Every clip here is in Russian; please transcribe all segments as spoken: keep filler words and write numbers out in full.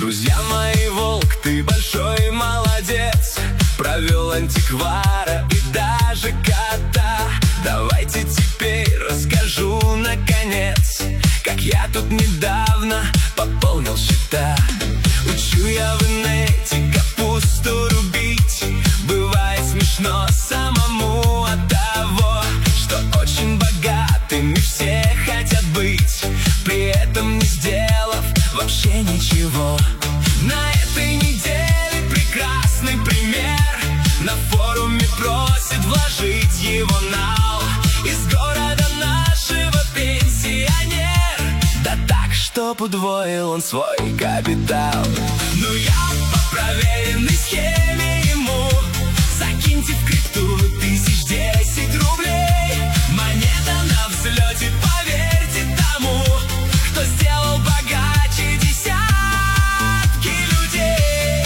Друзья мои, волк, ты большой молодец, провел антиквара и даже кота. Давайте теперь расскажу наконец, как я тут недавно пополнил счета. Учу я в инете капусту рубить, бывает смешно самому от того, что очень богатыми все хотят быть, при этом не сделав вообще ничего. На этой неделе прекрасный пример, на форуме просит вложить его нал. Из города нашего пенсионер, да так, чтоб удвоил он свой капитал. Ну я по проверенной схеме ему: закиньте в крипту тысяч десять рублей. Монета на взлете, поверьте тому, кто сделал богаче десятки людей.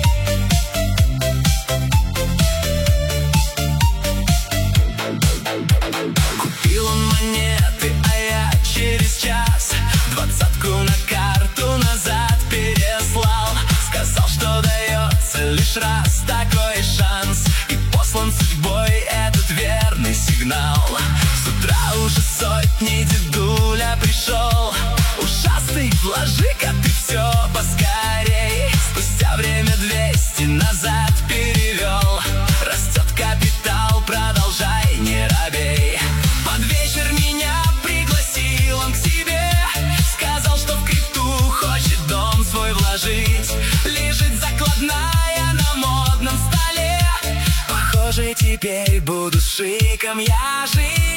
Купил он монеты, а я через час двадцатку на карту назад переслал. Сказал, что дается лишь раз такой шанс, и послан судьбой этот верный сигнал. С утра уже сотни дедуля пришел: ушастый, вложи-ка ты все поскорей. Спустя время двести назад перевел, растет капитал, продолжай, не робей. Под вечер меня пригласил он к себе, сказал, что в крипту хочет дом свой вложить. Лежит закладная на модном столе, похоже, теперь буду с шиком я жить.